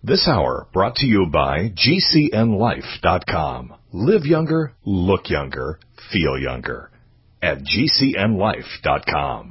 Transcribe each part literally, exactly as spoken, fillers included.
This hour brought to you by G C N life dot com. Live younger, look younger, feel younger at G C N life dot com.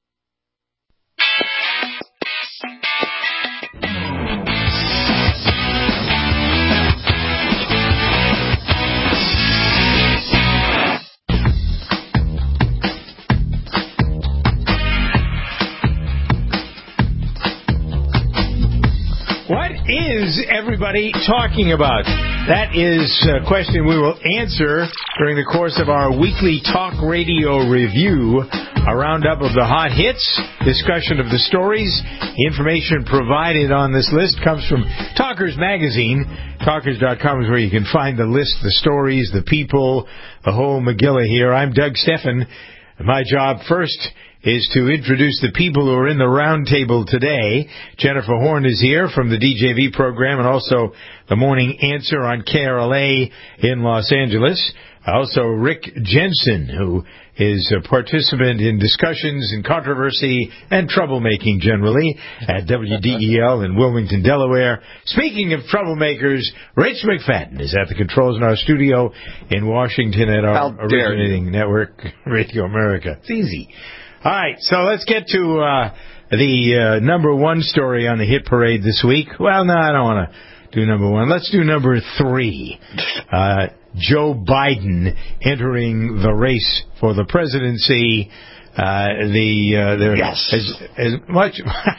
What is everybody talking about? That is a question we will answer during the course of our weekly talk radio review, a roundup of the hot hits, discussion of the stories. The information provided on this list comes from Talkers Magazine. Talkers dot com is where you can find the list, the stories, the people, the whole Megillah here. I'm Doug Steffen. My job first is to introduce the people who are in the round table today. Jennifer Horn is here from the D J V program and also the Morning Answer on K R L A in Los Angeles. Also Rick Jensen, who is a participant in discussions and controversy and troublemaking generally at W D E L in Wilmington, Delaware. Speaking of troublemakers, Rich McFadden is at the controls in our studio in Washington at our originating network, Radio America. It's easy. All right, so let's get to uh, the uh, number one story on the hit parade this week. Well, no, I don't want to do number one. Let's do number three. Uh, Joe Biden entering the race for the presidency. Uh, the uh, there, yes. as, as much.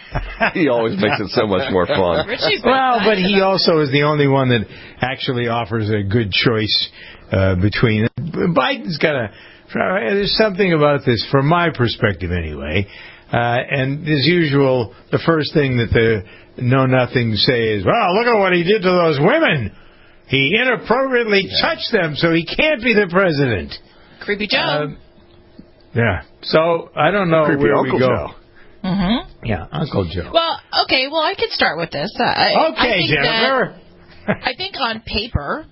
He always makes it so much more fun. Well, but he also is the only one that actually offers a good choice uh, between. Biden's got a. There's something about this, from my perspective anyway, uh, and as usual, the first thing that the know-nothing say is, well, look at what he did to those women. He inappropriately yeah. touched them, so he can't be the president. Creepy Joe. Uh, yeah. So, I don't know Creepy where Uncle we go. Joe. Mm-hmm. Yeah, Uncle Joe. Well, okay, well, I could start with this. Uh, I, okay, I think Jennifer. That, I think on paper,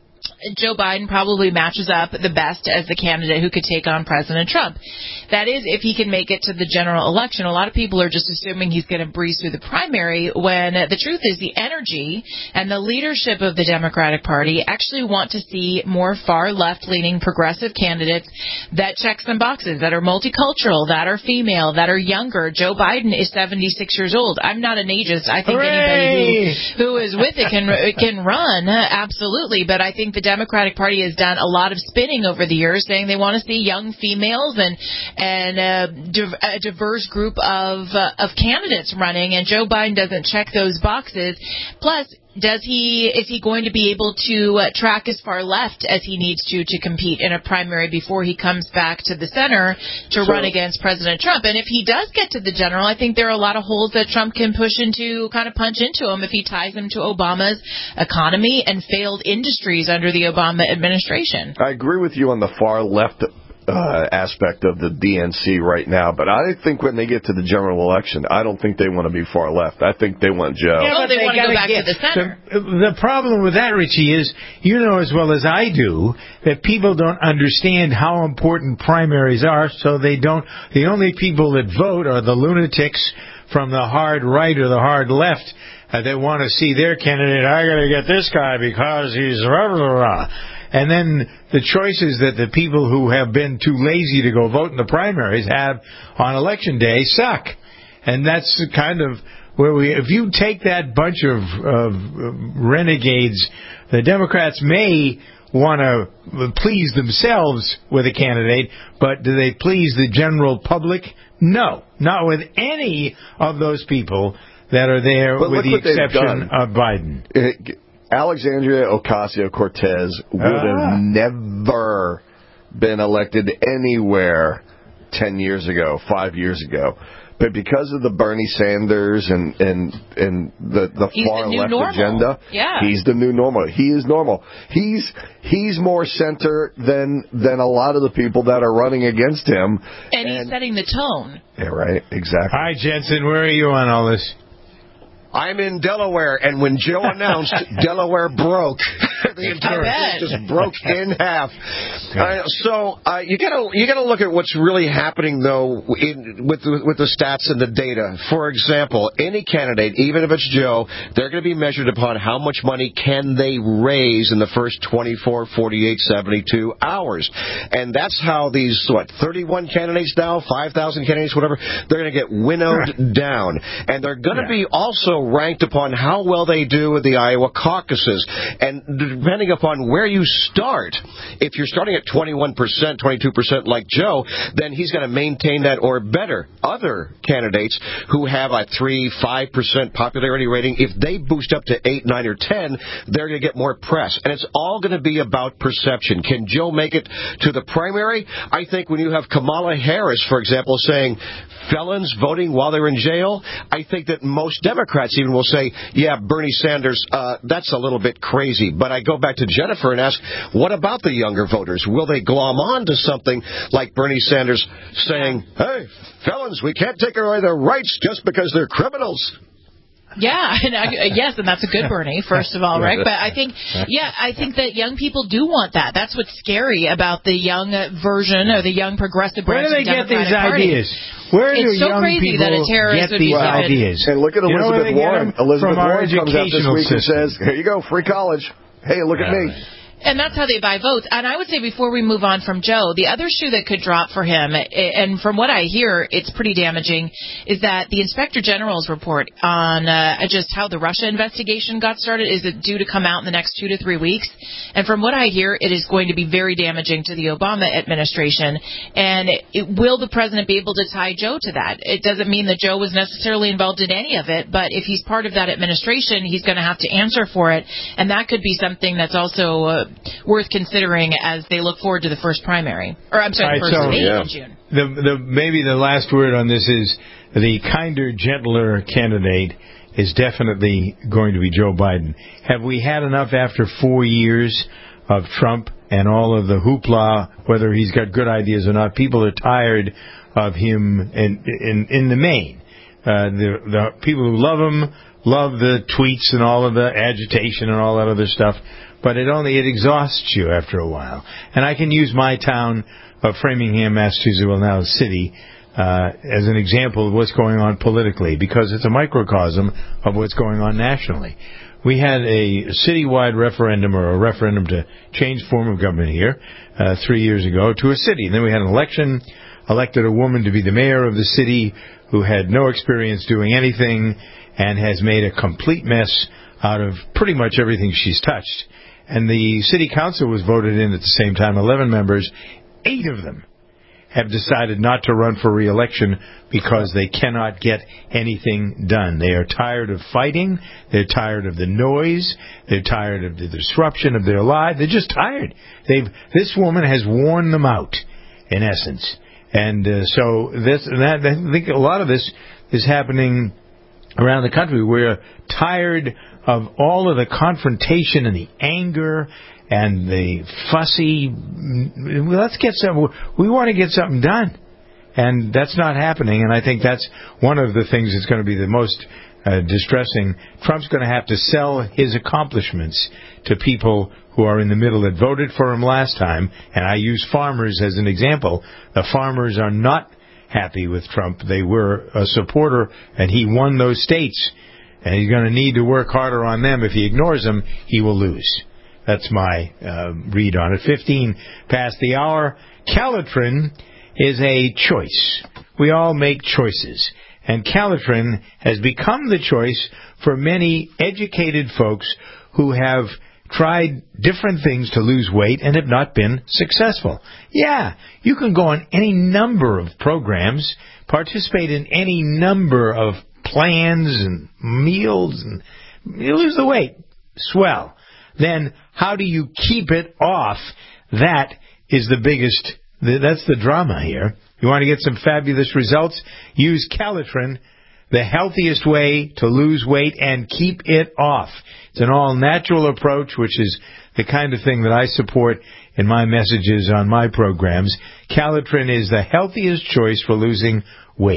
Joe Biden probably matches up the best as the candidate who could take on President Trump. That is, if he can make it to the general election. A lot of people are just assuming he's going to breeze through the primary, when the truth is the energy and the leadership of the Democratic Party actually want to see more far left-leaning progressive candidates that check some boxes, that are multicultural, that are female, that are younger. Joe Biden is seventy-six years old. I'm not an ageist. I think Hooray! anybody who, who is with it can, can run, absolutely. But I think the Democratic Party has done a lot of spinning over the years, saying they want to see young females and and uh, div- a diverse group of uh, of candidates running, and Joe Biden doesn't check those boxes. Plus, does he is he going to be able to uh, track as far left as he needs to to compete in a primary before he comes back to the center to so, run against President Trump? And if he does get to the general, I think there are a lot of holes that Trump can push into, kind of punch into him, if he ties him to Obama's economy and failed industries under the Obama administration. I agree with you on the far left Uh, aspect of the D N C right now, but I think when they get to the general election, I don't think they want to be far left. I think they want Joe. Yeah, oh, they, they want to go back get, to the center. The, the problem with that, Richie, is you know as well as I do that people don't understand how important primaries are, so they don't. The only people that vote are the lunatics from the hard right or the hard left uh, that want to see their candidate. I got to get this guy because he's rah, rah, rah. And then the choices that the people who have been too lazy to go vote in the primaries have on election day suck. And that's kind of where we, if you take that bunch of, of renegades, the Democrats may want to please themselves with a candidate, but do they please the general public? No, not with any of those people that are there, but with the exception of Biden. It, Alexandria Ocasio-Cortez would ah. have never been elected anywhere ten years ago, five years ago. But because of the Bernie Sanders and, and, and the, the far the left normal. agenda, yeah. he's the new normal. He is normal. He's he's more center than than a lot of the people that are running against him. And, and he's setting the tone. Yeah, right. Exactly. Hi, Jensen. Where are you on all this? I'm in Delaware, and when Joe announced Delaware broke, the entire thing just broke in half. Uh, so uh, you gotta you gotta look at what's really happening though in, with the, with the stats and the data. For example, any candidate, even if it's Joe, they're going to be measured upon how much money can they raise in the first twenty-four, forty-eight, seventy-two hours, and that's how these what thirty-one candidates now, five thousand candidates, whatever, they're going to get winnowed right. down, and they're going to yeah. be also ranked upon how well they do with the Iowa caucuses, and depending upon where you start, if you're starting at twenty-one percent, twenty-two percent like Joe, then he's going to maintain that or better. Other candidates who have a three, five percent popularity rating, if they boost up to eight, nine, or ten, they're going to get more press, and it's all going to be about perception. Can Joe make it to the primary? I think when you have Kamala Harris, for example, saying felons voting while they're in jail, I think that most Democrats even will say, yeah, Bernie Sanders, uh, that's a little bit crazy. But I go back to Jennifer and ask, what about the younger voters? Will they glom on to something like Bernie Sanders saying, hey, felons, we can't take away their rights just because they're criminals? Yeah, and I, yes, and that's a good Bernie, first of all, right? But I think, yeah, I think that young people do want that. That's what's scary about the young version or the young progressive branch of the Democratic Party. Where do they get these ideas? Where do it's so young crazy people that a terrorist get would these be ideas? And look at Elizabeth Warren. Elizabeth Warren comes out this week and says, here you go, free college. Hey, look at me. And that's how they buy votes. And I would say before we move on from Joe, the other shoe that could drop for him, and from what I hear, it's pretty damaging, is that the Inspector General's report on uh, just how the Russia investigation got started is due to come out in the next two to three weeks. And from what I hear, it is going to be very damaging to the Obama administration. And it, will the president be able to tie Joe to that? It doesn't mean that Joe was necessarily involved in any of it, but if he's part of that administration, he's going to have to answer for it. And that could be something that's also uh, worth considering as they look forward to the first primary. Or, I'm sorry, the first so, debate yeah. in June. The, the, maybe the last word on this is the kinder, gentler candidate is definitely going to be Joe Biden. Have we had enough after four years of Trump and all of the hoopla, whether he's got good ideas or not? People are tired of him in, in, in the main. Uh, the, the people who love him love the tweets and all of the agitation and all that other stuff. But it only, it exhausts you after a while. And I can use my town of Framingham, Massachusetts, well now City, uh, as an example of what's going on politically, because it's a microcosm of what's going on nationally. We had a citywide referendum, or a referendum to change form of government here, uh, three years ago to a city. And then we had an election, elected a woman to be the mayor of the city who had no experience doing anything and has made a complete mess out of pretty much everything she's touched. And the city council was voted in at the same time, eleven members. Eight of them have decided not to run for re-election because they cannot get anything done. They are tired of fighting. They're tired of the noise. They're tired of the disruption of their lives. They're just tired. They've, this woman has worn them out, in essence. And uh, so this, and that, I think a lot of this is happening around the country. We're tired of all of the confrontation and the anger and the fussy, let's get some, we want to get something done. And that's not happening, and I think that's one of the things that's going to be the most uh, distressing. Trump's going to have to sell his accomplishments to people who are in the middle that voted for him last time, and I use farmers as an example. The farmers are not happy with Trump. They were a supporter, and he won those states. And he's going to need to work harder on them. If he ignores them, he will lose. That's my uh, read on it. fifteen past the hour. Calitrin is a choice. We all make choices. And Calitrin has become the choice for many educated folks who have tried different things to lose weight and have not been successful. Yeah, you can go on any number of programs, participate in any number of plans and meals, and you lose the weight. Swell. Then how do you keep it off? That is the biggest, that's the drama here. You want to get some fabulous results? Use Calitrin, the healthiest way to lose weight and keep it off. It's an all-natural approach, which is the kind of thing that I support in my messages on my programs. Calitrin is the healthiest choice for losing weight.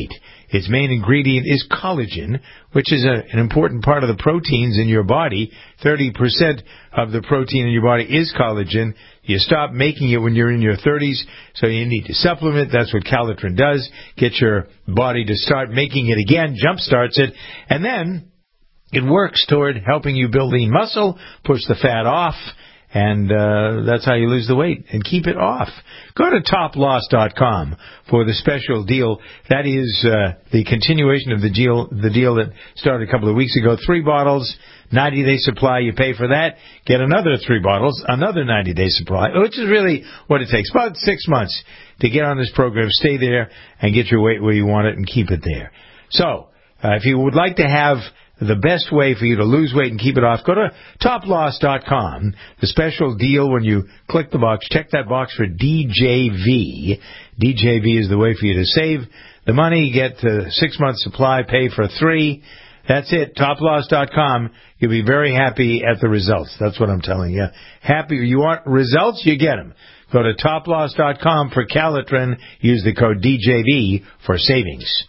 Its main ingredient is collagen, which is a, an important part of the proteins in your body. thirty percent of the protein in your body is collagen. You stop making it when you're in your thirties, so you need to supplement. That's what Calitrin does. Get your body to start making it again, jump-starts it, and then it works toward helping you build lean muscle, push the fat off, and uh, that's how you lose the weight and keep it off. Go to top loss dot com for the special deal. That is uh, the continuation of the deal, the deal that started a couple of weeks ago. Three bottles, ninety-day supply. You pay for that. Get another three bottles, another ninety-day supply, which is really what it takes. About six months to get on this program. Stay there and get your weight where you want it and keep it there. So uh, if you would like to have the best way for you to lose weight and keep it off, go to top loss dot com. The special deal, when you click the box, check that box for D J V. D J V is the way for you to save the money, get the six-month supply, pay for three. That's it, top loss dot com. You'll be very happy at the results. That's what I'm telling you. Happy. You want results? You get them. Go to top loss dot com for Calitrin. Use the code D J V for savings.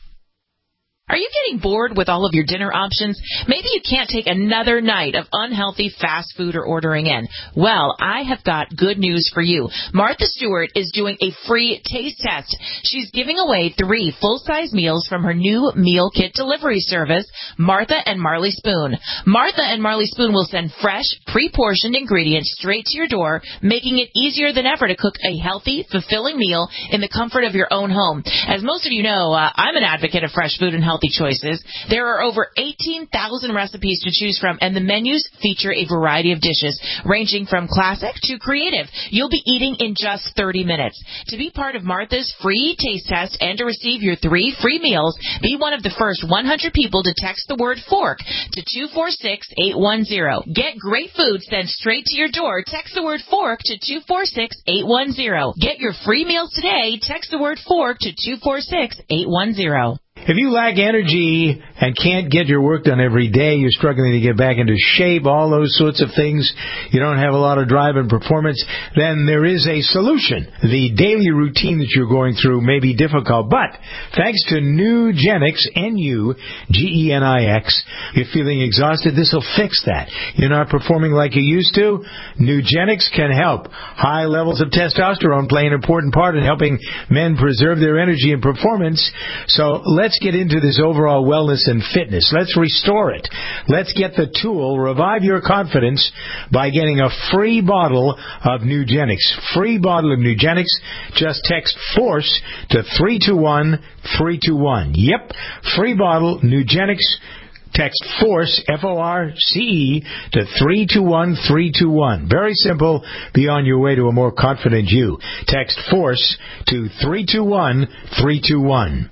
Are you getting bored with all of your dinner options? Maybe you can't take another night of unhealthy fast food or ordering in. Well, I have got good news for you. Martha Stewart is doing a free taste test. She's giving away three full-size meals from her new meal kit delivery service, Martha and Marley Spoon. Martha and Marley Spoon will send fresh, pre-portioned ingredients straight to your door, making it easier than ever to cook a healthy, fulfilling meal in the comfort of your own home. As most of you know, uh, I'm an advocate of fresh food and health healthy choices. There are over eighteen thousand recipes to choose from, and the menus feature a variety of dishes, ranging from classic to creative. You'll be eating in just thirty minutes. To be part of Martha's free taste test and to receive your three free meals, be one of the first one hundred people to text the word fork to two four six, eight one zero. Get great food sent straight to your door. Text the word fork to two four six, eight one zero. Get your free meals today. Text the word fork to two four six, eight one zero. If you lack energy and can't get your work done every day, you're struggling to get back into shape, all those sorts of things, you don't have a lot of drive and performance, then there is a solution. The daily routine that you're going through may be difficult, but thanks to Nugenix, N U G E N I X, you're feeling exhausted, this will fix that. You're not performing like you used to? Nugenix can help. High levels of testosterone play an important part in helping men preserve their energy and performance, so let's get into this overall wellness and fitness. Let's restore it. Let's get the tool, revive your confidence, by getting a free bottle of Nugenix. Free bottle of Nugenix. Just text FORCE to three two one, three two one. Yep, free bottle, Nugenix. Text FORCE, F O R C E, to three two one, three two one. Very simple. Be on your way to a more confident you. Text FORCE to three two one, three two one.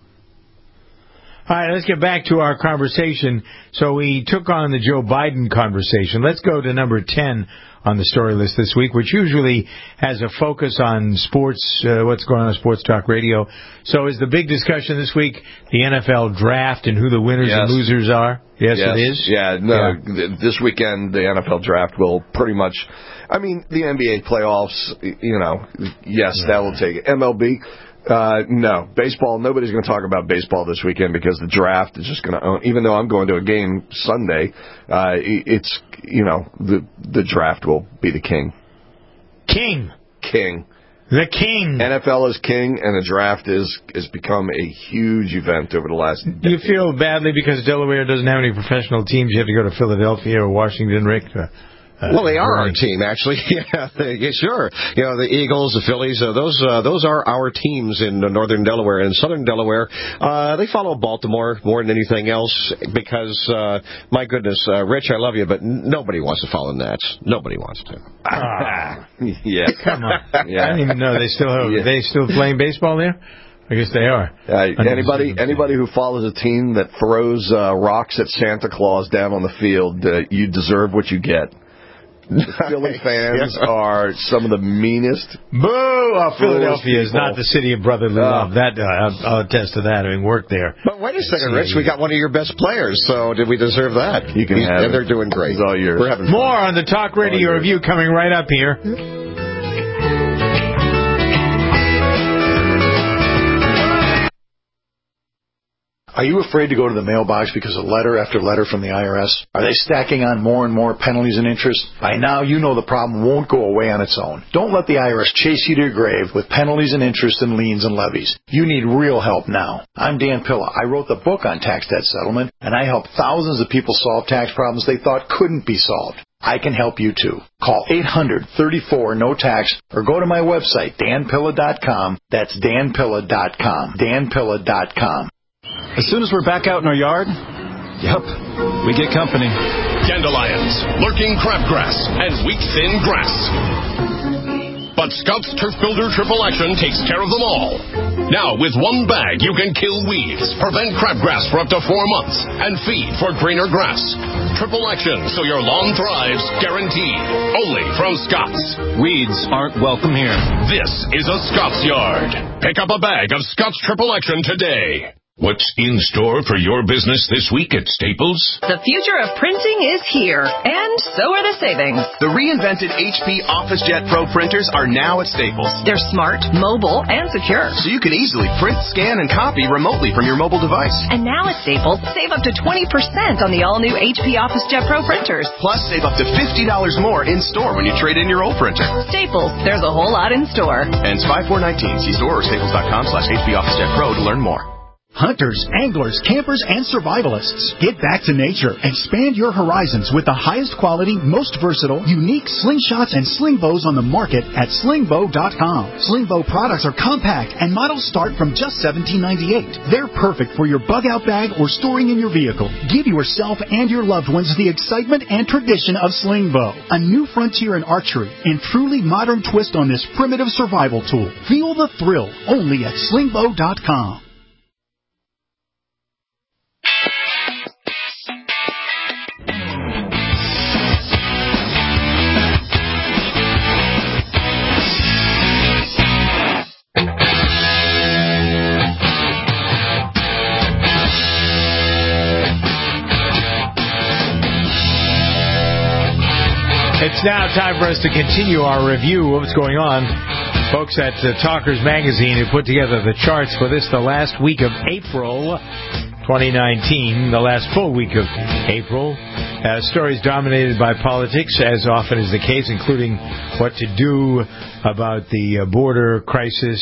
All right, let's get back to our conversation. So we took on the Joe Biden conversation. Let's go to number ten on the story list this week, which usually has a focus on sports, uh, what's going on in Sports Talk Radio. So is the big discussion this week the N F L draft and who the winners yes. and losers are? Yes, yes, it is? Yeah, no, yeah. This weekend the N F L draft will pretty much, I mean, the N B A playoffs, you know, yes, yeah. that will take it. M L B, Uh, no. Baseball, nobody's going to talk about baseball this weekend because the draft is just going to own, even though I'm going to a game Sunday, uh, it's, you know, the the draft will be the king. King. King. The king. N F L is king, and the draft is has become a huge event over the last decade. Do you feel badly because Delaware doesn't have any professional teams? You have to go to Philadelphia or Washington, Rick? Uh, Uh, well, they are our team, actually. yeah, yeah, sure. You know, the Eagles, the Phillies, uh, those uh, those are our teams in northern Delaware. And southern Delaware, uh, they follow Baltimore more than anything else because, uh, my goodness, uh, Rich, I love you, but nobody wants to follow Nats. Nobody wants to. Ah, yeah. Come on. Yeah. I didn't even know they still have, yeah. they still playing baseball there? I guess they are. Uh, anybody anybody who follows a team that throws uh, rocks at Santa Claus down on the field, uh, you deserve what you get. The Philly fans yeah. are some of the meanest. Boo! Oh, Philadelphia is not the city of brotherly uh, love. That uh, I'll, I'll attest to that, having worked there. But wait a second, Rich. We got one of your best players, so did we deserve that? You can we, have And it. they're doing great. It's all yours. We're having More fun. on the Talk Radio Review coming right up here. Are you afraid to go to the mailbox because of letter after letter from the I R S? Are they stacking on more and more penalties and interest? By now, you know the problem won't go away on its own. Don't let the I R S chase you to your grave with penalties and interest and liens and levies. You need real help now. I'm Dan Pilla. I wrote the book on tax debt settlement, and I help thousands of people solve tax problems they thought couldn't be solved. I can help you too. Call eight hundred, thirty-four, no tax or go to my website, dan pilla dot com. That's dan pilla dot com. dan pilla dot com. As soon as we're back out in our yard, yep, we get company. Dandelions, lurking crabgrass, and weak-thin grass. But Scott's Turf Builder Triple Action takes care of them all. Now, with one bag, you can kill weeds, prevent crabgrass for up to four months, and feed for greener grass. Triple Action, so your lawn thrives, guaranteed. Only from Scott's. Weeds aren't welcome here. This is a Scott's Yard. Pick up a bag of Scott's Triple Action today. What's in store for your business this week at Staples? The future of printing is here, and so are the savings. The reinvented H P OfficeJet Pro printers are now at Staples. They're smart, mobile, and secure. So you can easily print, scan, and copy remotely from your mobile device. And now at Staples, save up to twenty percent on the all-new H P OfficeJet Pro printers. Plus, save up to fifty dollars more in store when you trade in your old printer. Staples, there's a whole lot in store. Ends five four nineteen. See store or staples dot com slash H P OfficeJet Pro to learn more. Hunters, anglers, campers, and survivalists. Get back to nature. Expand your horizons with the highest quality, most versatile, unique slingshots and sling bows on the market at sling bow dot com. Sling bow products are compact and models start from just seventeen ninety-eight. They're perfect for your bug out bag or storing in your vehicle. Give yourself and your loved ones the excitement and tradition of sling bow. A new frontier in archery and truly modern twist on this primitive survival tool. Feel the thrill only at sling bow dot com. It's now time for us to continue our review of what's going on. Folks at uh, Talkers Magazine who put together the charts for this, the last week of April twenty nineteen, the last full week of April. Uh, stories dominated by politics, as often is the case, including what to do about the uh, border crisis,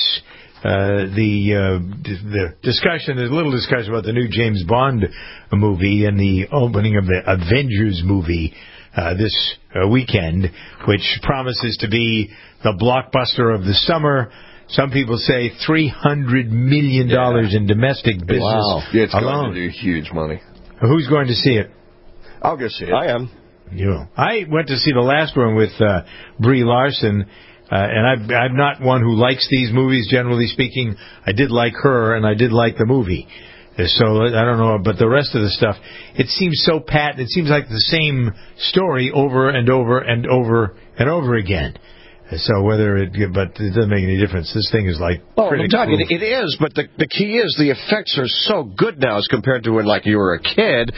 uh, the uh, d- the discussion, there's a little discussion about the new James Bond movie and the opening of the Avengers movie Uh, this uh, weekend, which promises to be the blockbuster of the summer. Some people say three hundred million dollars yeah. in domestic business wow. yeah, it's alone. going to do huge money. Who's going to see it? I'll go see it. I am. You. I went to see the last one with uh, Brie Larson, uh, and I've, I'm not one who likes these movies, generally speaking. I did like her, and I did like the movie. So, I don't know, but the rest of the stuff, it seems so pat. It seems like the same story over and over and over and over again. So whether it, but it doesn't make any difference. This thing is like oh, I'm telling you, it is. But the the key is the effects are so good now as compared to when like you were a kid,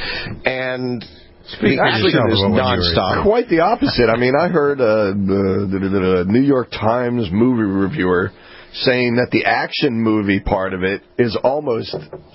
and the action is nonstop. Quite the opposite. I mean, I heard uh, the, the, the, the New York Times movie reviewer saying that the action movie part of it is almost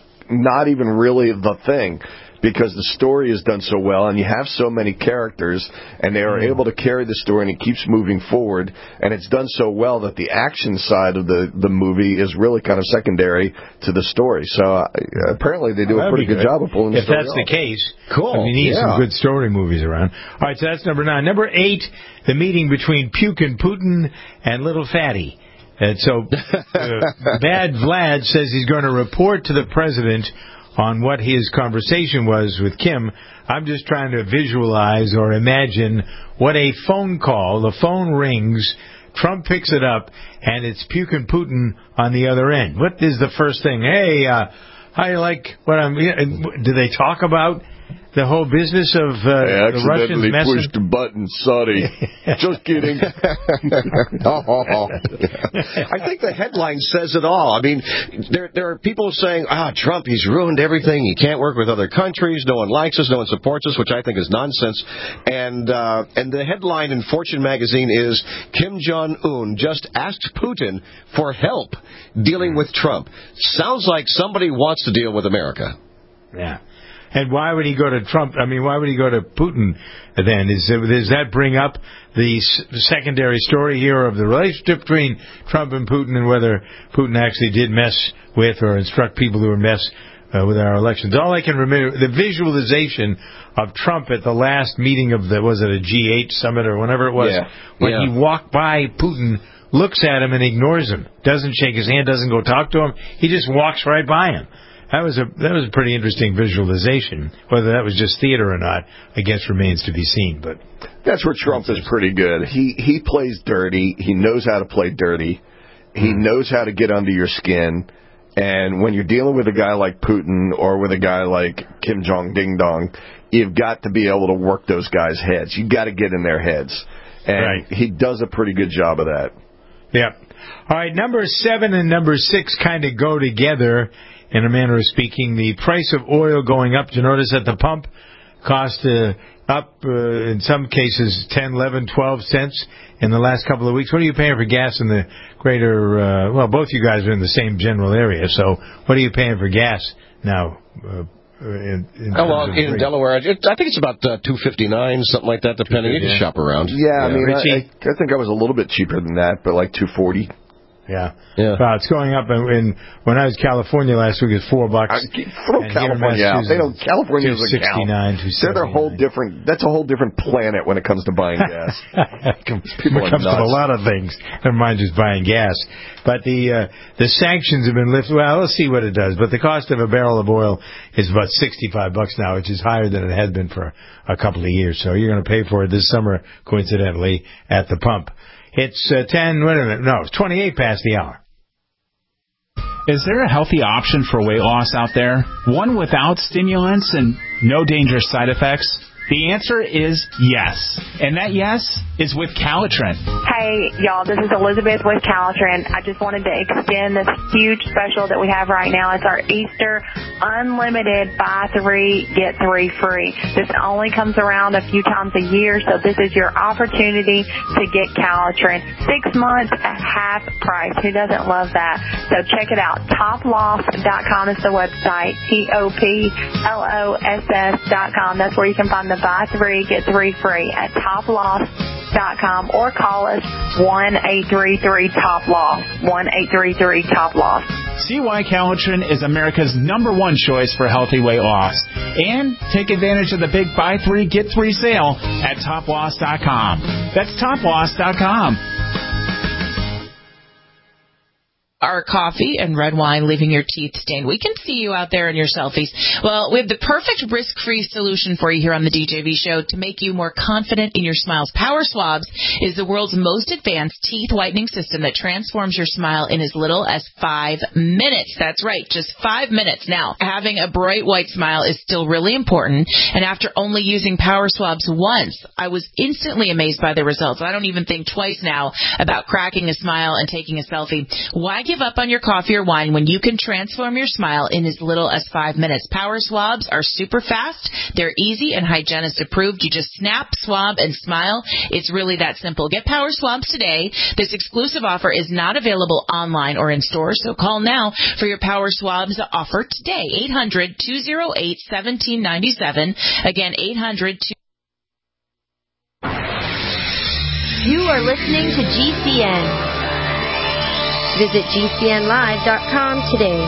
not even really the thing, because the story is done so well and you have so many characters and they are mm. able to carry the story and it keeps moving forward, and it's done so well that the action side of the, the movie is really kind of secondary to the story. So uh, apparently they do oh, a pretty good, good job of pulling the if story that's off. the case. Cool. I mean, you need yeah. some good story movies around. All right, so that's number nine. Number eight, the meeting between Puke and Putin and Little Fatty. And so uh, Bad Vlad says he's going to report to the president on what his conversation was with Kim. I'm just trying to visualize or imagine what a phone call, the phone rings, Trump picks it up, and it's Puke and Putin on the other end. What is the first thing? Hey, uh, how you like what I'm... Do they talk about the whole business of uh, I the Russians messing? I messing... pushed the button, sorry. Just kidding. oh. I think the headline says it all. I mean, there there are people saying, ah, Trump, he's ruined everything. He can't work with other countries. No one likes us. No one supports us, which I think is nonsense. And uh, and the headline in Fortune magazine is, Kim Jong-un just asked Putin for help dealing with Trump. Sounds like somebody wants to deal with America. Yeah. And why would he go to Trump? I mean, why would he go to Putin then? Is, does that bring up the secondary story here of the relationship between Trump and Putin and whether Putin actually did mess with or instruct people who were mess uh, with our elections? All I can remember, the visualization of Trump at the last meeting of the, was it a G eight summit or whenever it was, yeah. when yeah. he walked by Putin, looks at him and ignores him, doesn't shake his hand, doesn't go talk to him, he just walks right by him. That was a that was a pretty interesting visualization. Whether that was just theater or not, I guess remains to be seen. But that's where Trump is pretty good. He he plays dirty. He knows how to play dirty. He mm. knows how to get under your skin. And when you're dealing with a guy like Putin or with a guy like Kim Jong Ding Dong, you've got to be able to work those guys' heads. You've got to get in their heads, and right. he does a pretty good job of that. Yeah. All right. Number seven and number six kind of go together. In a manner of speaking, the price of oil going up. Did you notice at the pump cost uh, up uh, in some cases ten, eleven, twelve cents in the last couple of weeks? What are you paying for gas in the greater, uh, well, both you guys are in the same general area, so what are you paying for gas now? Uh, in, in, oh, well, in rate? Delaware, it, I think it's about uh, two fifty-nine, something like that, depending. You can shop around. Yeah, I yeah. mean, I, I think I was a little bit cheaper than that, but like two forty. Yeah, yeah. Well, it's going up. In, in when I was in California last week, it was four bucks. I, throw California out. They don't. California is a sixty-nine. They're a whole different. That's a whole different planet when it comes to buying gas. People when it comes nuts. to a lot of things. Never mind just buying gas. But the uh, the sanctions have been lifted. Well, let's see what it does. But the cost of a barrel of oil is about sixty-five bucks now, which is higher than it had been for a couple of years. So you're going to pay for it this summer, coincidentally, at the pump. It's uh, ten. Wait a minute. No, it's twenty-eight past the hour. Is there a healthy option for weight loss out there? One without stimulants and no dangerous side effects? The answer is yes. And that yes is with Calitrin. Hey, y'all, this is Elizabeth with Calitrin. I just wanted to extend this huge special that we have right now. It's our Easter unlimited buy three, get three free. This only comes around a few times a year, so this is your opportunity to get Calitrin. Six months at half price. Who doesn't love that? So check it out. top loss dot com is the website. T O P L O S S dot com. That's where you can find the buy three, get three free at top loss dot com or call us one eight three three top loss. one eight three three top loss. See why Calitrin is America's number one choice for healthy weight loss. And take advantage of the big buy three, get three sale at top loss dot com. That's top loss dot com. Our coffee and red wine leaving your teeth stained. We can see you out there in your selfies. Well, we have the perfect risk-free solution for you here on the D J V Show to make you more confident in your smiles. Power Swabs is the world's most advanced teeth whitening system that transforms your smile in as little as five minutes. That's right, just five minutes. Now, having a bright white smile is still really important, and after only using Power Swabs once, I was instantly amazed by the results. I don't even think twice now about cracking a smile and taking a selfie. Why give up on your coffee or wine when you can transform your smile in as little as five minutes? Power Swabs are super fast. They're easy and hygienist approved. You just snap, swab, and smile. It's really that simple. Get Power Swabs today. This exclusive offer is not available online or in stores, so call now for your Power Swabs offer today. eight hundred, two oh eight, one seven nine seven. Again, eight hundred, two You are listening to G C N. Visit G C N live dot com today.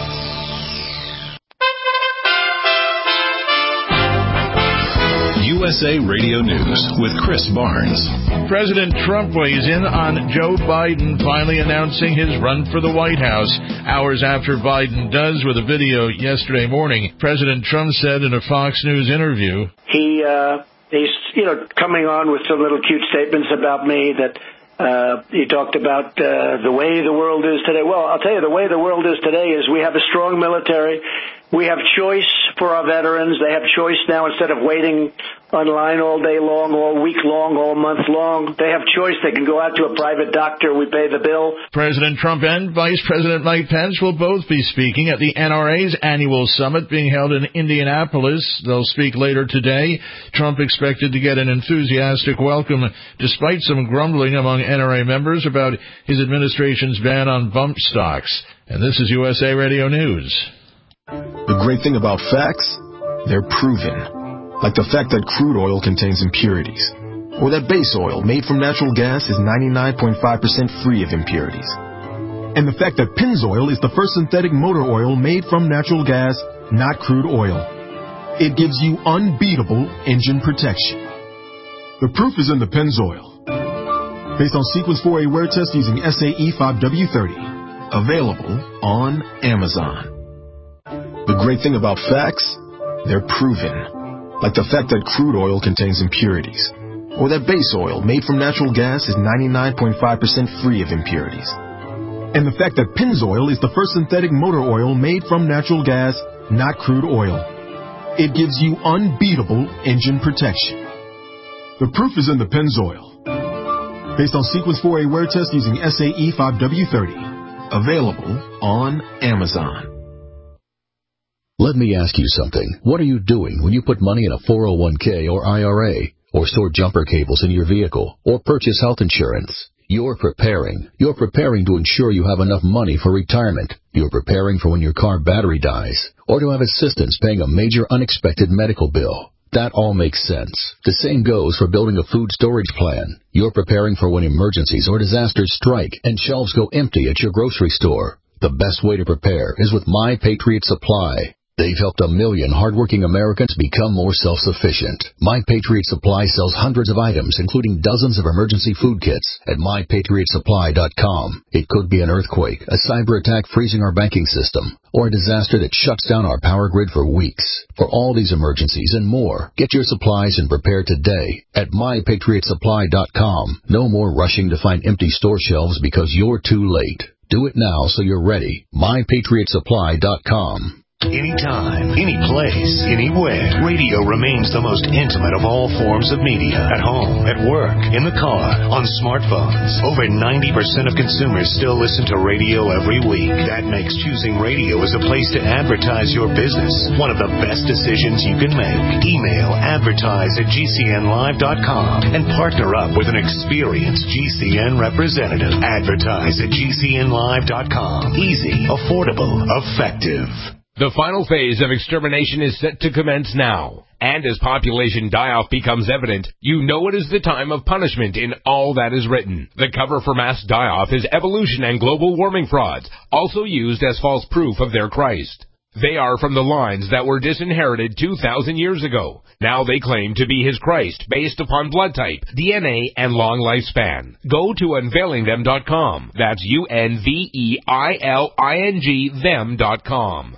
U S A Radio News with Chris Barnes. President Trump weighs in on Joe Biden finally announcing his run for the White House. Hours after Biden does with a video yesterday morning, President Trump said in a Fox News interview, He, uh, he's, you know, coming on with some little cute statements about me that Uh, he talked about uh, the way the world is today. Well, I'll tell you, the way the world is today is we have a strong military. We have choice for our veterans. They have choice now instead of waiting online all day long, all week long, all month long. They have choice. They can go out to a private doctor. We pay the bill. President Trump and Vice President Mike Pence will both be speaking at the N R A's annual summit being held in Indianapolis. They'll speak later today. Trump expected to get an enthusiastic welcome despite some grumbling among N R A members about his administration's ban on bump stocks. And this is U S A Radio News. The great thing about facts, they're proven. Like the fact that crude oil contains impurities. Or that base oil made from natural gas is ninety-nine point five percent free of impurities. And the fact that Pennzoil is the first synthetic motor oil made from natural gas, not crude oil. It gives you unbeatable engine protection. The proof is in the Pennzoil. Based on Sequence four A wear test using S A E five W thirty. Available on Amazon. The great thing about facts, they're proven. Like the fact that crude oil contains impurities. Or that base oil made from natural gas is ninety-nine point five percent free of impurities. And the fact that Pennzoil is the first synthetic motor oil made from natural gas, not crude oil. It gives you unbeatable engine protection. The proof is in the Pennzoil. Based on Sequence four A wear test using S A E five W thirty. Available on Amazon. Let me ask you something. What are you doing when you put money in a four oh one k or I R A? Or store jumper cables in your vehicle, or purchase health insurance? You're preparing. You're preparing to ensure you have enough money for retirement. You're preparing for when your car battery dies, or to have assistance paying a major unexpected medical bill. That all makes sense. The same goes for building a food storage plan. You're preparing for when emergencies or disasters strike and shelves go empty at your grocery store. The best way to prepare is with My Patriot Supply. They've helped a million hardworking Americans become more self-sufficient. My Patriot Supply sells hundreds of items, including dozens of emergency food kits, at my patriot supply dot com. It could be an earthquake, a cyber attack freezing our banking system, or a disaster that shuts down our power grid for weeks. For all these emergencies and more, get your supplies and prepare today at my patriot supply dot com. No more rushing to find empty store shelves because you're too late. Do it now so you're ready. my patriot supply dot com. Anytime, any place, anywhere. Radio remains the most intimate of all forms of media. At home, at work, in the car, on smartphones. Over ninety percent of consumers still listen to radio every week. That makes choosing radio as a place to advertise your business one of the best decisions you can make. Email advertise at G C N live dot com and partner up with an experienced G C N representative. Advertise at G C N live dot com. Easy, affordable, effective. The final phase of extermination is set to commence now. And as population die-off becomes evident, you know it is the time of punishment in all that is written. The cover for mass die-off is evolution and global warming frauds, also used as false proof of their Christ. They are from the lines that were disinherited two thousand years ago. Now they claim to be his Christ based upon blood type, D N A, and long lifespan. Go to unveiling them dot com. That's U N V E I L I N G them dot com.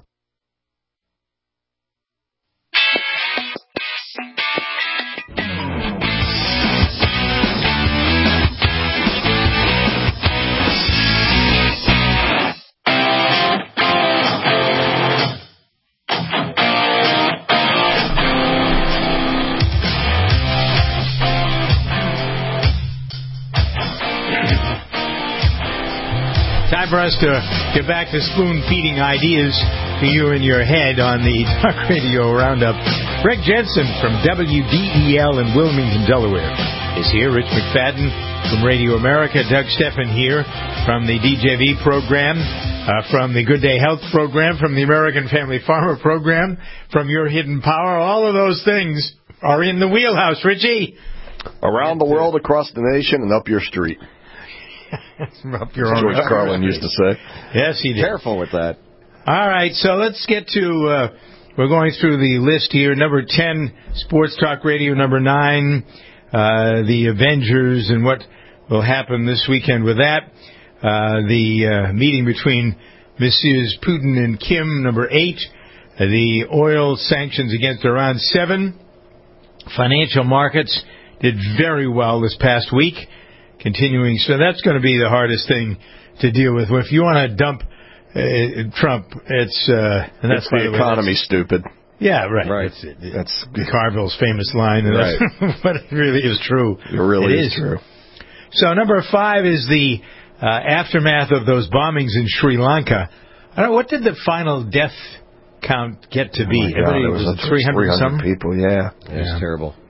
Time for us to get back to spoon-feeding ideas to you in your head on the Talk Radio Roundup. Greg Jensen from W D E L in Wilmington, Delaware is here. Rich McFadden from Radio America. Doug Steffen here from the D J V program, uh, from the Good Day Health program, from the American Family Farmer program, from Your Hidden Power. All of those things are in the wheelhouse, Richie. Around the world, across the nation, and up your street. Up your own. George Carlin used to say. Yes, he did. Careful with that. All right, so let's get to, uh, we're going through the list here. Number ten, Sports Talk Radio. Number nine, uh, the Avengers and what will happen this weekend with that. Uh, the uh, meeting between Missus Putin and Kim. Number eight, uh, the oil sanctions against Iran. Seven, financial markets did very well this past week. Continuing, so that's going to be the hardest thing to deal with. If you want to dump uh, Trump, it's uh, and that's it's the economy, stupid. Yeah, right. Right. It's, it, that's Carville's famous line, and right. that's, but it really is true. It really it is, is true. So number five is the uh, aftermath of those bombings in Sri Lanka. I don't know, what did the final death count get to be? Oh my God, it was, was three hundred something people. Yeah, it was yeah. terrible.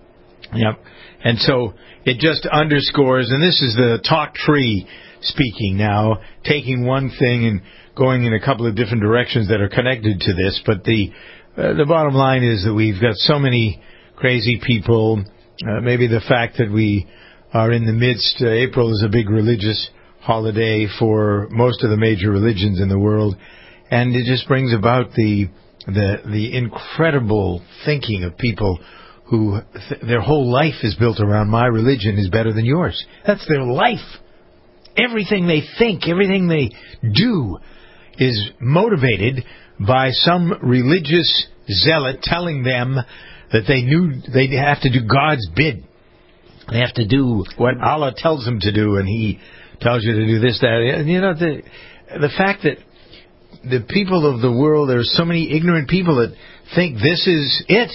Yep. And so it just underscores, and this is the talk tree speaking now, taking one thing and going in a couple of different directions that are connected to this. But the uh, the bottom line is that we've got so many crazy people. Uh, maybe the fact that we are in the midst, uh, April is a big religious holiday for most of the major religions in the world, and it just brings about the the the incredible thinking of people who th- their whole life is built around my religion is better than yours. That's their life. Everything they think, everything they do is motivated by some religious zealot telling them that they knew they have to do God's bid. They have to do what Allah tells them to do, and He tells you to do this, that. You know, the the fact that the people of the world, there are so many ignorant people that think this is it.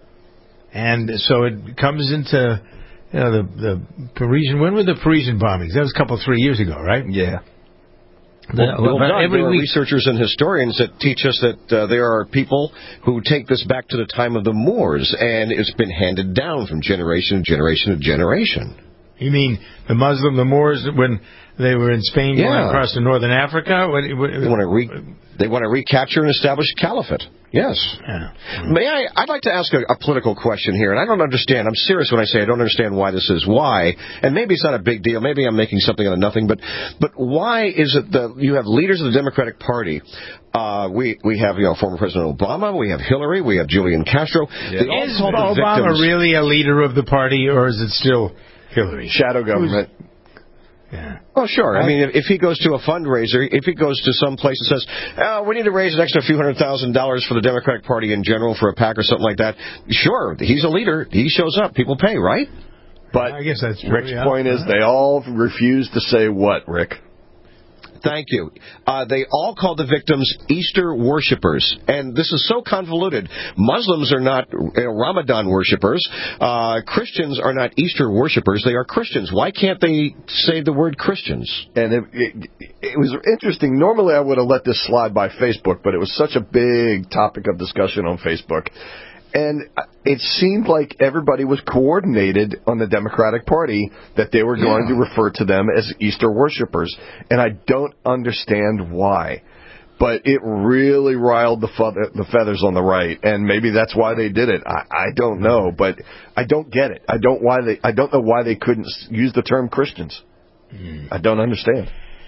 And so it comes into, you know, the, the Parisian, when were the Parisian bombings? That was a couple, three years ago, right? Yeah. The, well, well, Don, every there are week. researchers and historians that teach us that uh, there are people who take this back to the time of the Moors, and it's been handed down from generation to generation to generation. You mean the Muslim, the Moors, when they were in Spain, Yeah. going across to northern Africa? What, what, They want to re, they want to recapture and establish a caliphate. Yes. Yeah. May I? I'd like to ask a, a political question here, and I don't understand. I'm serious when I say I don't understand why this is. Why? And maybe it's not a big deal. Maybe I'm making something out of nothing. But but why is it that you have leaders of the Democratic Party? Uh, we we have you know former President Obama. We have Hillary. We have Julian Castro. Yeah. They all Is call the Obama victims. really a leader of the party, or is it still Hillary? Shadow government. Who's, yeah. Oh, sure. I mean, if, if he goes to a fundraiser, if he goes to some place and says, oh, we need to raise an extra few hundred thousand dollars for the Democratic Party in general for a PAC or something like that, sure, he's a leader. He shows up. People pay, right? But I guess that's true, Rick's yeah. point is they all refuse to say what, Rick? Thank you. Uh, they all call the victims Easter worshippers, and this is so convoluted. Muslims are not uh, Ramadan worshippers. Uh, Christians are not Easter worshippers. They are Christians. Why can't they say the word Christians? And it, it, it was interesting. Normally I would have let this slide by Facebook, but it was such a big topic of discussion on Facebook. And it seemed like everybody was coordinated on the Democratic Party that they were going yeah. to refer to them as Easter worshippers. And I don't understand why. But it really riled the, fe- the feathers on the right. And maybe that's why they did it. I, I don't know. But I don't get it. I don't why they. I don't know why they couldn't use the term Christians. Mm. I don't understand.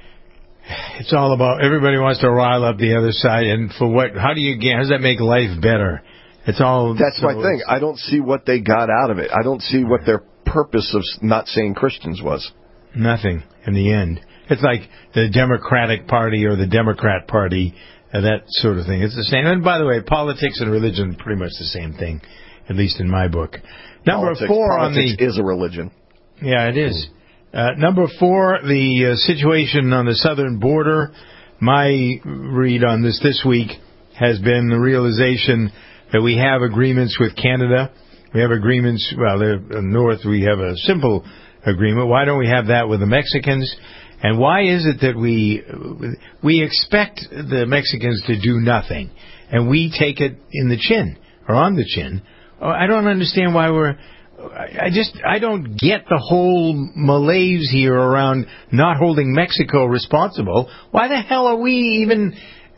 It's all about everybody wants to rile up the other side. And for what? How do you get? How does that make life better? It's all. That's so my thing. I don't see what they got out of it. I don't see what their purpose of not saying Christians was. Nothing in the end. It's like the Democratic Party or the Democrat Party, uh, that sort of thing. It's the same. And by the way, politics and religion are pretty much the same thing, at least in my book. Number politics, four politics on the is a religion. Yeah, it is. Uh, number four, the uh, situation on the southern border. My read on this this week has been the realization that we have agreements with Canada. We have agreements, well, in the north we have a simple agreement. Why don't we have that with the Mexicans? And why is it that we we expect the Mexicans to do nothing, and we take it in the chin, or on the chin? I don't understand why we're... I just, I don't get the whole malaise here around not holding Mexico responsible. Why the hell are we even...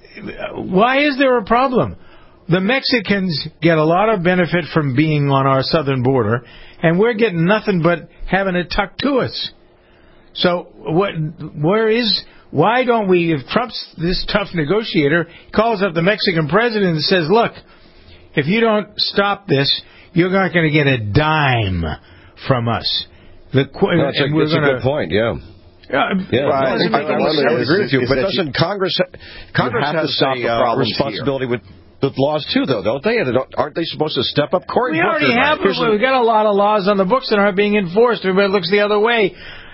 Why is there a problem? The Mexicans get a lot of benefit from being on our southern border, and we're getting nothing but having it tucked to us. So what? Where is? Why don't we? If Trump's this tough negotiator, he calls up the Mexican president and says, "Look, if you don't stop this, you're not going to get a dime from us." The, no, that's a, and we're that's gonna, a good point. Yeah. Yeah, yeah. right. I, I, I, I would agree with you, but doesn't you, Congress Congress has a uh, responsibility here. with the laws too, though, don't they? And aren't they supposed to step up? Cory we Booker, already have. Right. We've got a lot of laws on the books that aren't being enforced. Everybody looks the other way.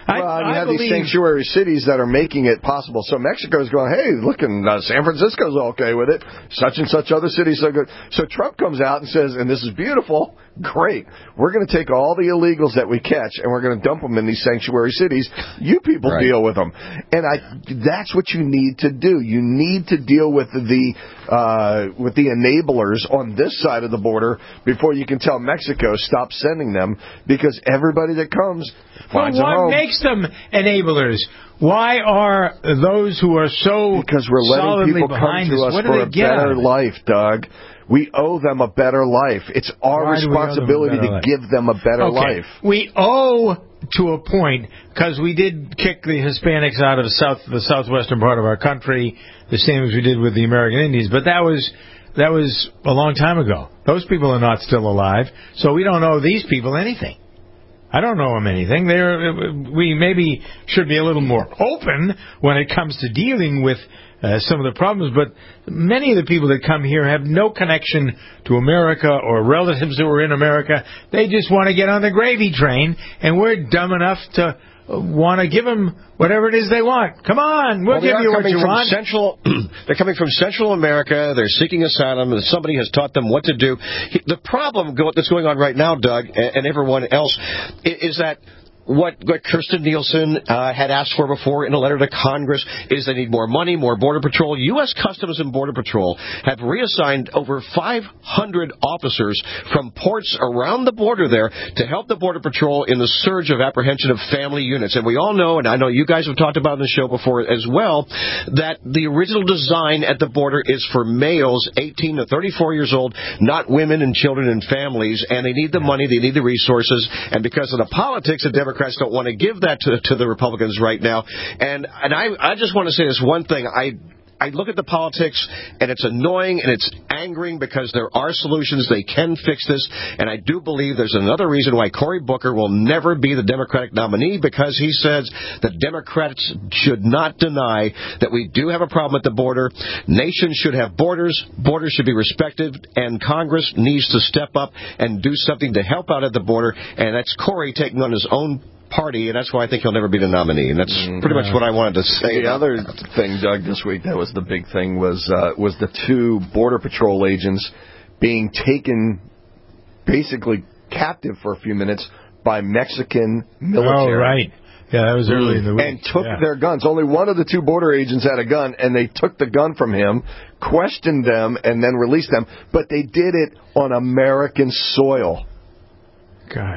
I, well, and you I have believe... these sanctuary cities that are making it possible. So Mexico's going, hey, look, and uh, San Francisco's okay with it. Such and such other cities so good. So Trump comes out and says, and this is beautiful, great. We're going to take all the illegals that we catch and we're going to dump them in these sanctuary cities. You people right. deal with them. And I, that's what you need to do. You need to deal with the uh, with the enablers on this side of the border before you can tell Mexico stop sending them, because everybody that comes finds well, a home. What makes them enablers? Why are those who are so because we're letting solidly people come behind to us, us for a better life, Doug. We owe them a better life. It's our Why responsibility to life? give them a better okay. life. We owe to a point, because we did kick the Hispanics out of the south, the southwestern part of our country, the same as we did with the American Indians. But that was that was a long time ago. Those people are not still alive, so we don't owe these people anything. I don't owe them anything. They're, we maybe should be a little more open when it comes to dealing with uh, some of the problems, but many of the people that come here have no connection to America or relatives who are in America. They just want to get on the gravy train, and we're dumb enough to want to give them whatever it is they want. Come on, we'll, well give you what you from want. Central, they're coming from Central America. They're seeking asylum, and somebody has taught them what to do. The problem that's going on right now, Doug, and everyone else, is that What, what Kirstjen Nielsen uh, had asked for before in a letter to Congress is they need more money, more Border Patrol. U S Customs and Border Patrol have reassigned over five hundred officers from ports around the border there to help the Border Patrol in the surge of apprehension of family units. And we all know, and I know you guys have talked about in the show before as well, that the original design at the border is for males eighteen to thirty-four years old, not women and children and families. And they need the money, they need the resources. And because of the politics, the Democrats Democrats don't want to give that to, to the Republicans right now. And and I, I just want to say this one thing. I I look at the politics, and it's annoying, and it's angering, because there are solutions. They can fix this, and I do believe there's another reason why Cory Booker will never be the Democratic nominee, because he says that Democrats should not deny that we do have a problem at the border. Nations should have borders. Borders should be respected, and Congress needs to step up and do something to help out at the border, and that's Cory taking on his own party, and that's why I think he'll never be the nominee. And that's pretty much what I wanted to say. The other thing, Doug, this week that was the big thing was uh, was the two Border Patrol agents being taken basically captive for a few minutes by Mexican military. Oh, right. Yeah, that was early in the week. And took yeah. their guns. Only one of the two border agents had a gun, and they took the gun from him, questioned them, and then released them. But they did it on American soil. God.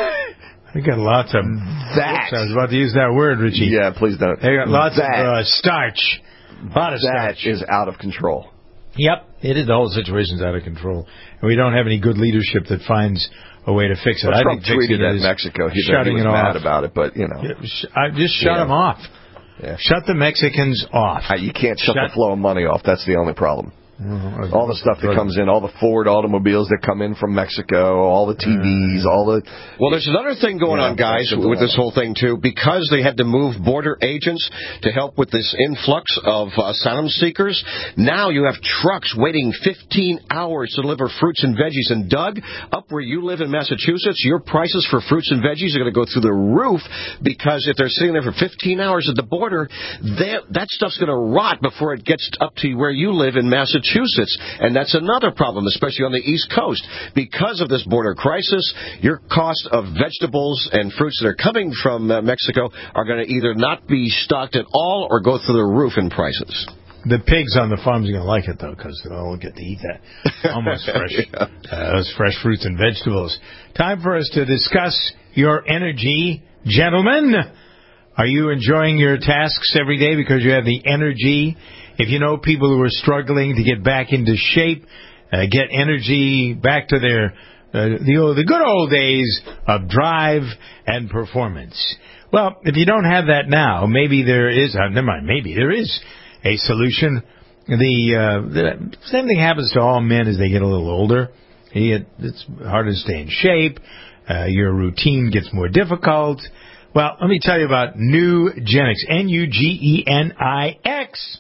They got lots of that. Oops, I was about to use that word, Richie. Yeah, please don't. They got lots that, of uh, starch. A lot of that starch. is out of control. Yep, it is. The whole situation's out of control, and we don't have any good leadership that finds a way to fix it. Well, I Trump think tweeted it at is Mexico. He, shutting he was it mad off. about it, but you know, I just shut yeah. them off. Yeah. Shut the Mexicans off. Uh, you can't shut, shut the flow of money off. That's the only problem. Mm-hmm. All the stuff that comes in, all the Ford automobiles that come in from Mexico, all the T Vs, all the... Well, there's another thing going yeah, on, guys, with this whole thing, too. Because they had to move border agents to help with this influx of uh, asylum seekers, now you have trucks waiting fifteen hours to deliver fruits and veggies. And, Doug, up where you live in Massachusetts, your prices for fruits and veggies are going to go through the roof, because if they're sitting there for fifteen hours at the border, that stuff's going to rot before it gets up to where you live in Massachusetts. Massachusetts, and that's another problem, especially on the East Coast. Because of this border crisis, your cost of vegetables and fruits that are coming from uh, Mexico are going to either not be stocked at all or go through the roof in prices. The pigs on the farms are going to like it, though, because they'll get to eat that almost fresh, yeah. uh, those fresh fruits and vegetables. Time for us to discuss your energy, gentlemen. Are you enjoying your tasks every day because you have the energy? If you know people who are struggling to get back into shape, uh, get energy back to their uh, the, the good old days of drive and performance. Well, if you don't have that now, maybe there is, uh, never mind, maybe there is a solution. The, uh, the same thing happens to all men as they get a little older. It's harder to stay in shape. Uh, your routine gets more difficult. Well, let me tell you about Nugenix, N U G E N I X.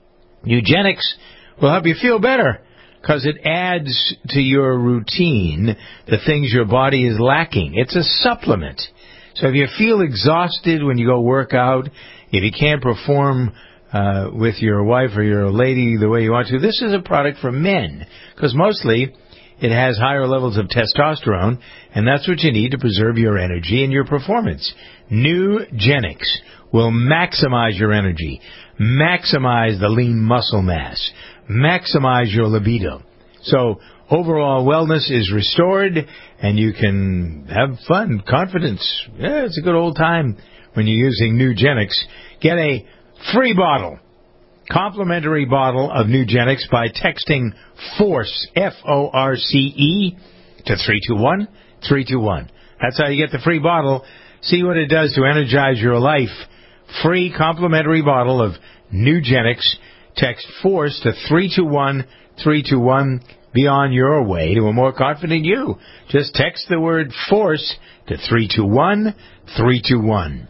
Nugenix will help you feel better because it adds to your routine the things your body is lacking. It's a supplement. So if you feel exhausted when you go work out, if you can't perform uh, with your wife or your lady the way you want to, this is a product for men. Because mostly it has higher levels of testosterone, and that's what you need to preserve your energy and your performance. Nugenics will maximize your energy, maximize the lean muscle mass, maximize your libido. So overall wellness is restored, and you can have fun, confidence. Yeah, it's a good old time when you're using Nugenics. Get a free bottle, complimentary bottle of Nugenics by texting FORCE, F O R C E, to three two one, three two one. That's how you get the free bottle. See what it does to energize your life. Free complimentary bottle of Nugenics. Text FORCE to three two one, three two one. Be on your way to a more confident you. Just text the word FORCE to three two one, three two one.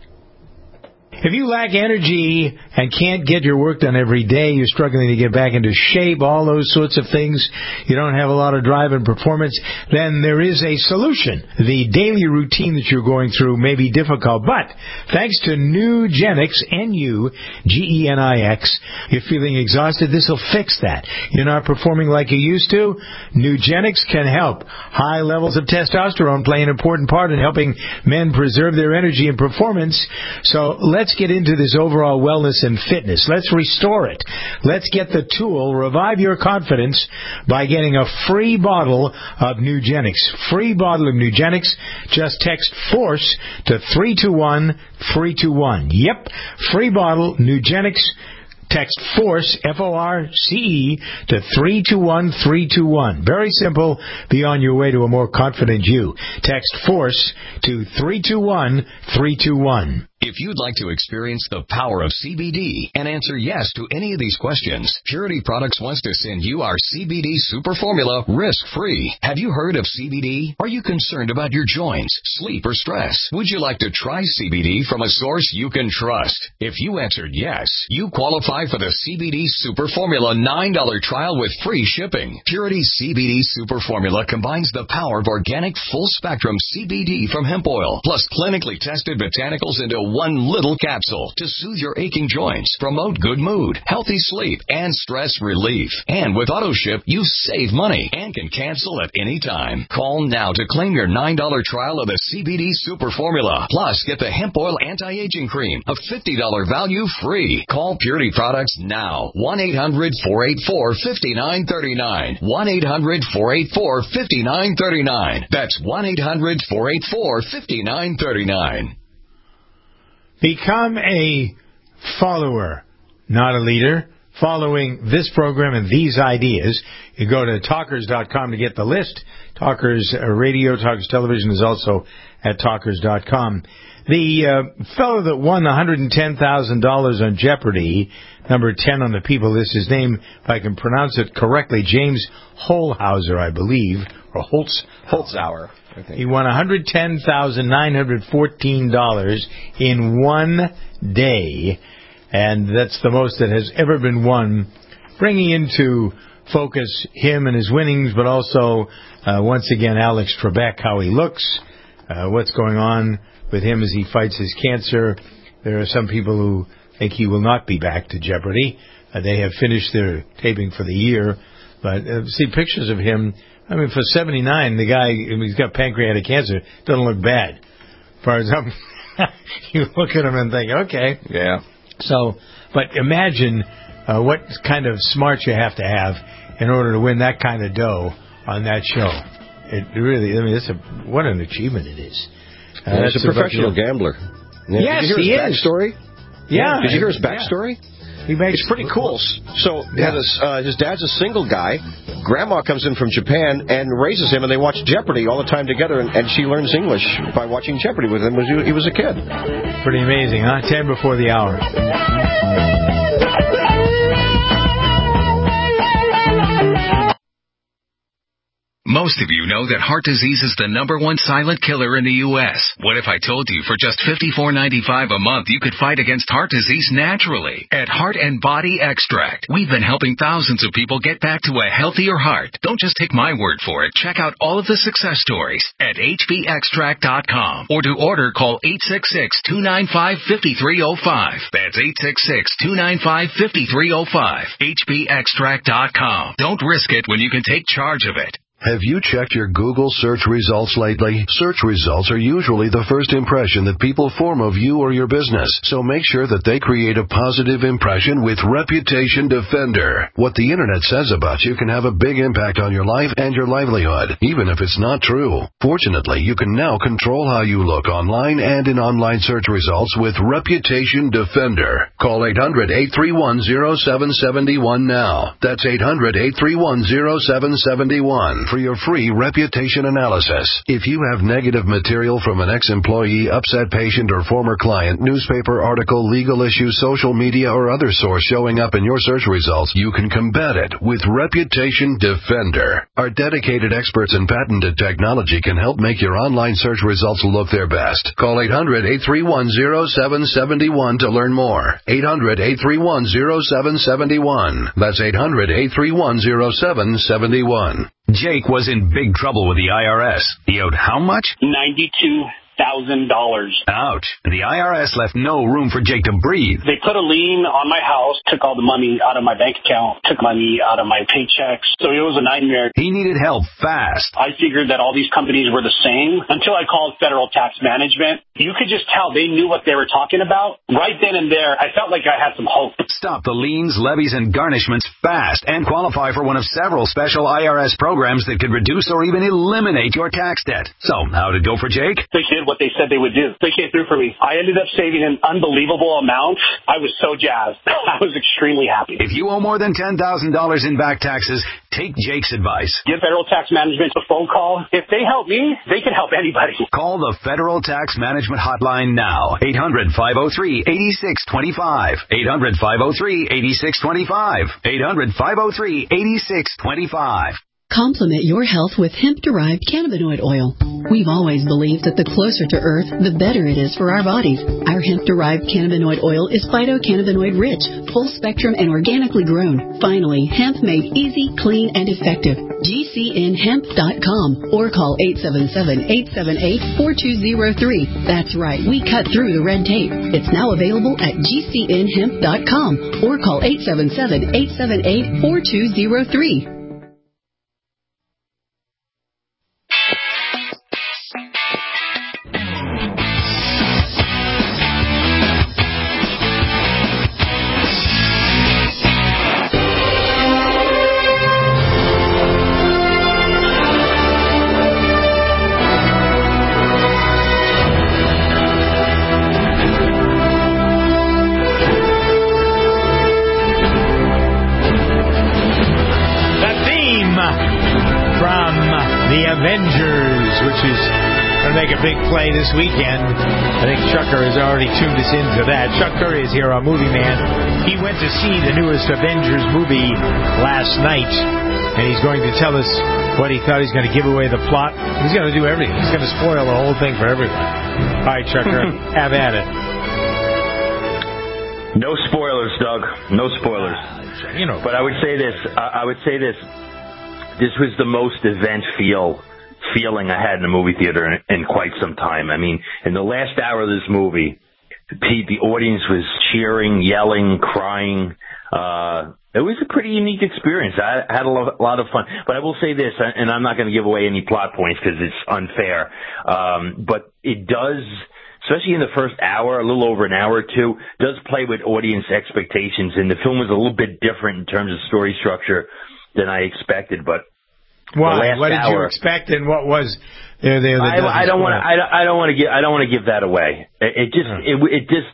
If you lack energy and can't get your work done every day, you're struggling to get back into shape, all those sorts of things, you don't have a lot of drive and performance, then there is a solution. The daily routine that you're going through may be difficult, but thanks to Nugenics, N U G E N I X, you're feeling exhausted, this will fix that. You're not performing like you used to? Nugenics can help. High levels of testosterone play an important part in helping men preserve their energy and performance, so let's Let's get into this overall wellness and fitness. Let's restore it. Let's get the tool, revive your confidence, by getting a free bottle of Nugenics. Free bottle of Nugenics. Just text FORCE to three two one, three two one. Yep, free bottle, Nugenics. Text FORCE, F O R C E, to three two one, three two one. Very simple. Be on your way to a more confident you. Text FORCE to three two one, three two one. If you'd like to experience the power of C B D and answer yes to any of these questions, Purity Products wants to send you our C B D Super Formula risk-free. Have you heard of C B D? Are you concerned about your joints, sleep, or stress? Would you like to try C B D from a source you can trust? If you answered yes, you qualify for the C B D Super Formula nine dollar trial with free shipping. Purity's C B D Super Formula combines the power of organic full-spectrum C B D from hemp oil, plus clinically tested botanicals into one little capsule to soothe your aching joints, promote good mood, healthy sleep, and stress relief. And with AutoShip, you save money and can cancel at any time. Call now to claim your nine dollar trial of the C B D Super Formula. Plus, get the hemp oil anti-aging cream, a fifty dollar value free. Call Purity Products now. one eight hundred, four eight four, five nine three nine. one eight hundred, four eight four, five nine three nine. That's one eight hundred, four eight four, five nine three nine. Become a follower, not a leader. Following this program and these ideas, you go to talkers dot com to get the list. Talkers Radio, Talkers Television is also at talkers dot com. The uh, fellow that won one hundred ten thousand dollars on Jeopardy, number ten on the people list, his name, if I can pronounce it correctly, James Holzhauer, I believe, or Holtz, Holzhauer. He won one hundred ten thousand nine hundred fourteen dollars in one day, and that's the most that has ever been won, bringing into focus him and his winnings, but also, uh, once again, Alex Trebek, how he looks, uh, what's going on with him as he fights his cancer. There are some people who think he will not be back to Jeopardy. Uh, they have finished their taping for the year, but uh, see pictures of him. I mean, for seventy-nine, the guy, he's got pancreatic cancer, doesn't look bad. As far as I'm, you look at him and think, okay. Yeah. So, but imagine uh, what kind of smarts you have to have in order to win that kind of dough on that show. It really, I mean, it's a, what an achievement it is. Uh, yeah, he's a professional gambler. Yeah. Yes, Did you hear he his is. backstory? Yeah. Did you hear his backstory? Yeah. He makes it's pretty cool. So yeah. his, uh, his dad's a single guy. Grandma comes in from Japan and raises him, and they watch Jeopardy all the time together, and, and she learns English by watching Jeopardy with him when he was a kid. Pretty amazing, huh? Ten before the hour. Most of you know that heart disease is the number one silent killer in the U S What if I told you for just fifty-four ninety-five a month you could fight against heart disease naturally? At Heart and Body Extract, we've been helping thousands of people get back to a healthier heart. Don't just take my word for it. Check out all of the success stories at H B extract dot com. Or to order, call eight six six, two nine five, five three zero five. That's eight six six, two nine five, five three zero five. H B extract dot com. Don't risk it when you can take charge of it. Have you checked your Google search results lately? Search results are usually the first impression that people form of you or your business, so make sure that they create a positive impression with Reputation Defender. What the internet says about you can have a big impact on your life and your livelihood, even if it's not true. Fortunately, you can now control how you look online and in online search results with Reputation Defender. Call eight hundred, eight three one, zero seven seven one now. That's eight hundred, eight three one, zero seven seven one. For your free reputation analysis. If you have negative material from an ex-employee, upset patient, or former client, newspaper article, legal issue, social media, or other source showing up in your search results, you can combat it with Reputation Defender. Our dedicated experts in patented technology can help make your online search results look their best. Call eight hundred, eight three one, zero seven seven one to learn more. eight hundred, eight three one, zero seven seven one. That's eight hundred, eight three one, zero seven seven one. Jake was in big trouble with the I R S. He owed how much? ninety-two thousand dollars. Ouch. The I R S left no room for Jake to breathe. They put a lien on my house, took all the money out of my bank account, took money out of my paychecks. So it was a nightmare. He needed help fast. I figured that all these companies were the same until I called Federal Tax Management. You could just tell they knew what they were talking about. Right then and there, I felt like I had some hope. Stop the liens, levies, and garnishments fast and qualify for one of several special I R S programs that could reduce or even eliminate your tax debt. So, how'd it go for Jake? They did what they said they would do. They came through for me. I ended up saving an unbelievable amount. I was so jazzed. I was extremely happy. If you owe more than ten thousand dollars in back taxes, take Jake's advice. Give Federal Tax Management a phone call. If they help me, they can help anybody. Call the Federal Tax Management Hotline now. eight hundred, five oh three, eight six two five. eight hundred, five oh three, eight six two five. eight hundred, five oh three, eight six two five. Complement your health with hemp-derived cannabinoid oil. We've always believed that the closer to Earth, the better it is for our bodies. Our hemp-derived cannabinoid oil is phytocannabinoid-rich, full-spectrum, and organically grown. Finally, hemp made easy, clean, and effective. G C N hemp dot com or call eight seven seven, eight seven eight, four two zero three. That's right, we cut through the red tape. It's now available at G C N hemp dot com or call eight seven seven, eight seven eight, four two zero three. Big play this weekend. I think Chucker has already tuned us into that. Chuck Curry is here, our movie man. He went to see the newest Avengers movie last night, and he's going to tell us what he thought. He's going to give away the plot. He's going to do everything. He's going to spoil the whole thing for everyone. All right, Chucker, have at it. No spoilers, Doug. No spoilers. Uh, you know, but I would say this. I, I would say this. This was the most event feel. feeling I had in a movie theater in, in quite some time. I mean, in the last hour of this movie, Pete, the audience was cheering, yelling, crying. Uh, it was a pretty unique experience. I had a lot, a lot of fun. But I will say this, and I'm not going to give away any plot points because it's unfair, um, but it does, especially in the first hour, a little over an hour or two, does play with audience expectations. And the film was a little bit different in terms of story structure than I expected, but why? What did hour, you expect, and what was there? There, I, I don't want to. I, I don't want to give. I don't want to give that away. It, it just. It, it just.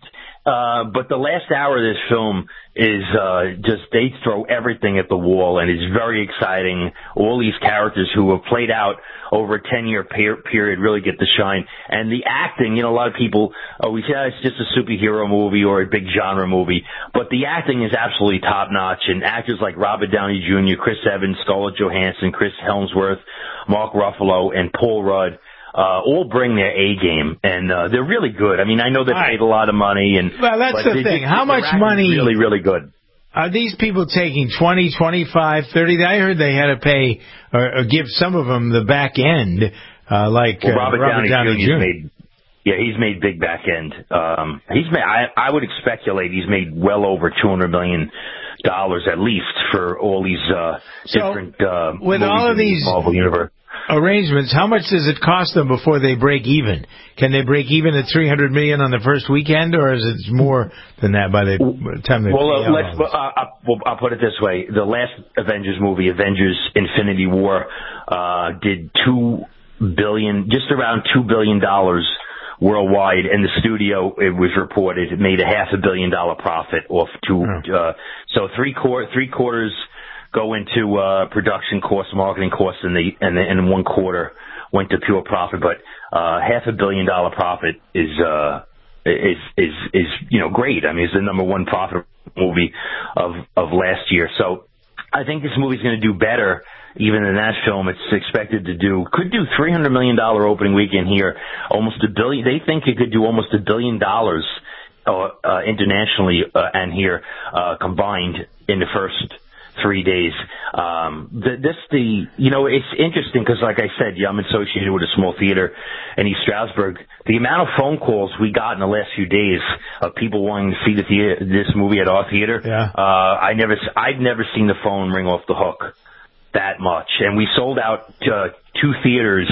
Uh, but the last hour of this film is uh, just they throw everything at the wall, and it's very exciting. All these characters who have played out over a ten-year per- period really get to shine. And the acting, you know, a lot of people always say oh, it's just a superhero movie or a big genre movie, but the acting is absolutely top-notch. And actors like Robert Downey Junior, Chris Evans, Scarlett Johansson, Chris Hemsworth, Mark Ruffalo, and Paul Rudd Uh, all bring their A game, and uh, they're really good. I mean, I know they paid a lot of money, and well, that's the thing. Just, How much money? Really, really good. Are these people taking twenty, twenty-five, thirty? I heard they had to pay or, or give some of them the back end, uh, like well, uh, Robert, Robert Downey, Downey Junior Made, yeah, he's made big back end. Um, he's made. I, I would speculate he's made well over two hundred million dollars at least for all these uh, so different uh, with movies all of in the these Marvel universe. Arrangements, how much does it cost them before they break even? Can they break even at three hundred million dollars on the first weekend, or is it more than that by the time they Well, pay uh, out let's. Uh, I'll, well, I'll put it this way: the last Avengers movie, Avengers: Infinity War, uh, did two billion, just around two billion dollars worldwide, and the studio, it was reported, it made a half a billion dollar profit off two. Oh. Uh, so three quarter, three quarters. go into uh, production costs, marketing costs, and the and the, and one quarter went to pure profit. But uh, half a billion dollar profit is uh, is is is you know great. I mean, it's the number one profit movie of of last year. So I think this movie's going to do better even than that film. It's expected to do could do three hundred million dollar opening weekend here, almost a billion. They think it could do almost a billion dollars uh, uh, internationally uh, and here uh, combined in the first three days. Um, the, this, the, you know, it's interesting because, like I said, yeah, I'm associated with a small theater in East Stroudsburg. The amount of phone calls we got in the last few days of people wanting to see the theater, this movie at our theater, yeah. uh, I never, I'd never seen the phone ring off the hook that much. And we sold out uh, two theaters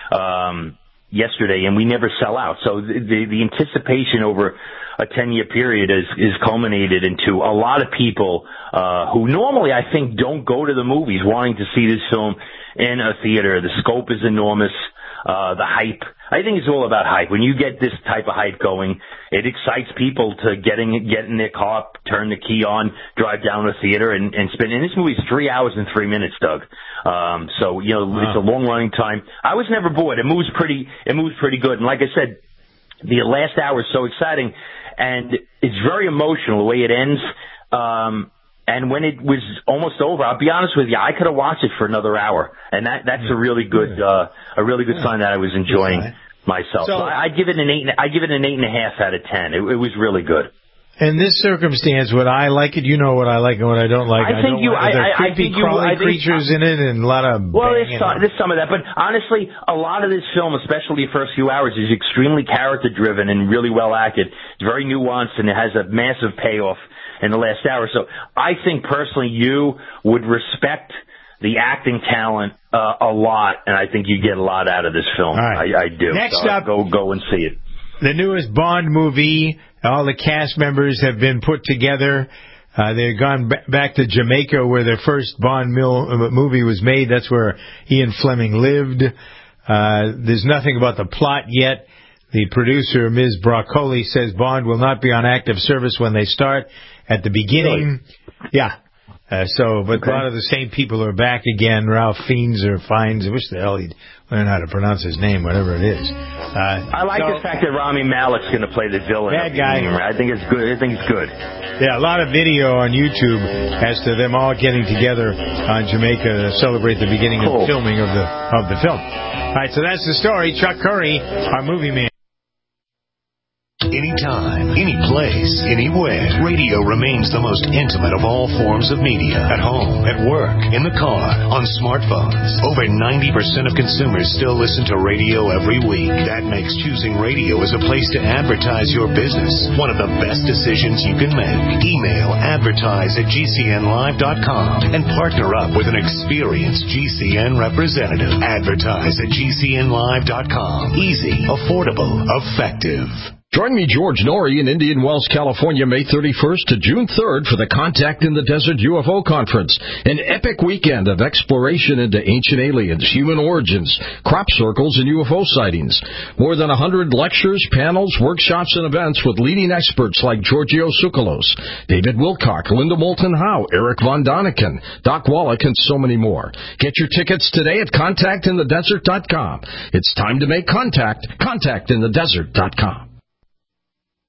um, yesterday, and we never sell out. So the, the, the anticipation over a ten-year period is, is culminated into a lot of people uh, who normally, I think, don't go to the movies wanting to see this film in a theater. The scope is enormous. Uh, the hype. I think it's all about hype. When you get this type of hype going, it excites people to getting get in their car, turn the key on, drive down to the theater, and, and spend. And this movie's three hours and three minutes, Doug. Um, so you know wow. It's a long running time. I was never bored. It moves pretty. It moves pretty good. And like I said, the last hour is so exciting. And it's very emotional the way it ends. Um, and when it was almost over, I'll be honest with you, I could have watched it for another hour, and that that's a really good uh, a really good sign that I was enjoying myself. So, so I, I'd give it an eight. I give it an eight and a half out of ten. It, it was really good. In this circumstance, would I like it? You know what I like and what I don't like. I, I think don't you. like, I, I, creepy, I think you. crawly I think, creatures in it, and a lot of. Well, there's some, there's some of that, but honestly, a lot of this film, especially the first few hours, is extremely character driven and really well acted. It's very nuanced, and it has a massive payoff in the last hour. So, I think personally, you would respect the acting talent uh, a lot, and I think you get a lot out of this film. Right. I, I do. Next so up, go go and see it. The newest Bond movie. All the cast members have been put together. Uh, they've gone b- back to Jamaica where their first Bond mil- movie was made. That's where Ian Fleming lived. Uh, there's nothing about the plot yet. The producer, Miz Broccoli, says Bond will not be on active service when they start at the beginning. Really? Yeah. Uh, so, but okay. A lot of the same people are back again. Ralph Fiennes or Fiennes. I wish the hell he'd learn how to pronounce his name, whatever it is. Uh, I like so, the fact that Rami Malek's going to play the villain. Bad guy. I think it's good. I think it's good. Yeah, a lot of video on YouTube as to them all getting together on Jamaica to celebrate the beginning cool. of filming of the of the film. All right, so that's the story. Chuck Curry, our movie man. Anytime, any place, anywhere. Radio remains the most intimate of all forms of media. At home, at work, in the car, on smartphones. Over ninety percent of consumers still listen to radio every week. That makes choosing radio as a place to advertise your business one of the best decisions you can make. Email advertise at G C N live dot com and partner up with an experienced G C N representative. Advertise at G C N live dot com. Easy, affordable, effective. Join me, George Norrie, in Indian Wells, California, May thirty-first to June third for the Contact in the Desert U F O Conference, an epic weekend of exploration into ancient aliens, human origins, crop circles, and U F O sightings. More than one hundred lectures, panels, workshops, and events with leading experts like Giorgio Tsoukalos, David Wilcock, Linda Moulton Howe, Eric Von Daniken, Doc Wallach, and so many more. Get your tickets today at contact in the desert dot com. It's time to make contact. contact in the desert dot com.